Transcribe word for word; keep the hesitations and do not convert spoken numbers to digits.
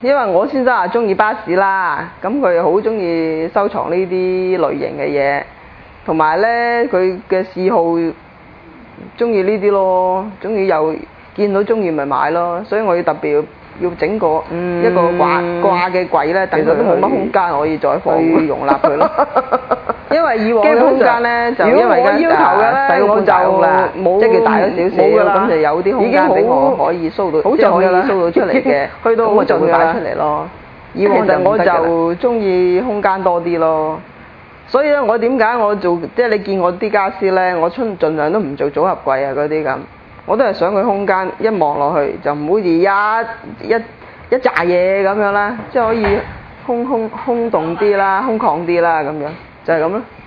因為我先生啊中意巴士啦，咁佢好中意收藏呢啲類型嘅嘢，同埋咧佢嘅嗜好中意呢啲咯，中意又見到中意咪買咯，所以我要特別要整個一個掛掛嘅櫃咧，等佢都冇乜空間可以再放去容納佢咯。因為以往嘅空間咧就因為而家細個就冇即係大咗少少，咁就有啲空間俾我可以 show 到，即係可以 show 到出嚟嘅，去到我就會擺出嚟咯。以往就我就中意空間多啲咯，所以咧我點解我做即係你見我啲家私咧，我出盡量都唔做組合櫃啊嗰啲咁，我都係想佢空間一望落去就唔好似一一一紮嘢咁樣啦，即係可以空空空洞啲啦，空曠啲啦咁樣，就係咁咯。